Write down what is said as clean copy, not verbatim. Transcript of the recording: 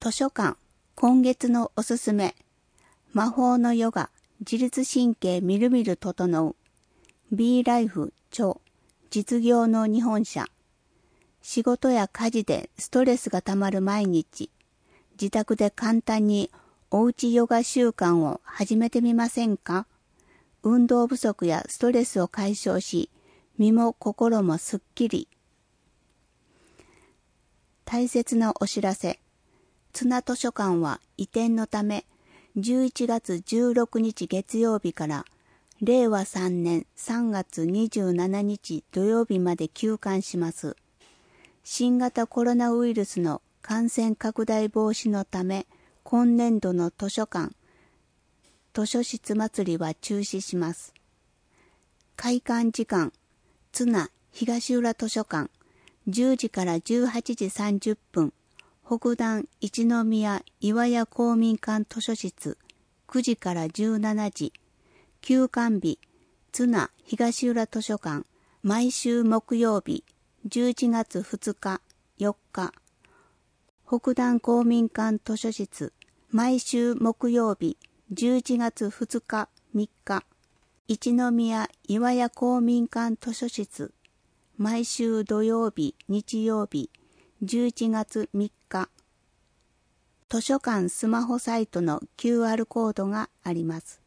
図書館、今月のおすすめ。魔法のヨガ、自律神経みるみる整う。B ライフ著、実業の日本社。仕事や家事でストレスがたまる毎日。自宅で簡単におうちヨガ習慣を始めてみませんか？運動不足やストレスを解消し、身も心もすっきり。大切なお知らせ。綱図書館は移転のため、11月16日月曜日から令和3年3月27日土曜日まで休館します。新型コロナウイルスの感染拡大防止のため、今年度の図書館、図書室祭りは中止します。開館時間、綱東浦図書館、10時から18時30分、北段一宮岩屋公民館図書室、9時から17時、休館日、綱東浦図書館、毎週木曜日、11月2日、4日、北段公民館図書室、毎週木曜日、11月2日、3日、一宮岩屋公民館図書室、毎週土曜日、日曜日、11月3日。図書館スマホサイトの QR コードがあります。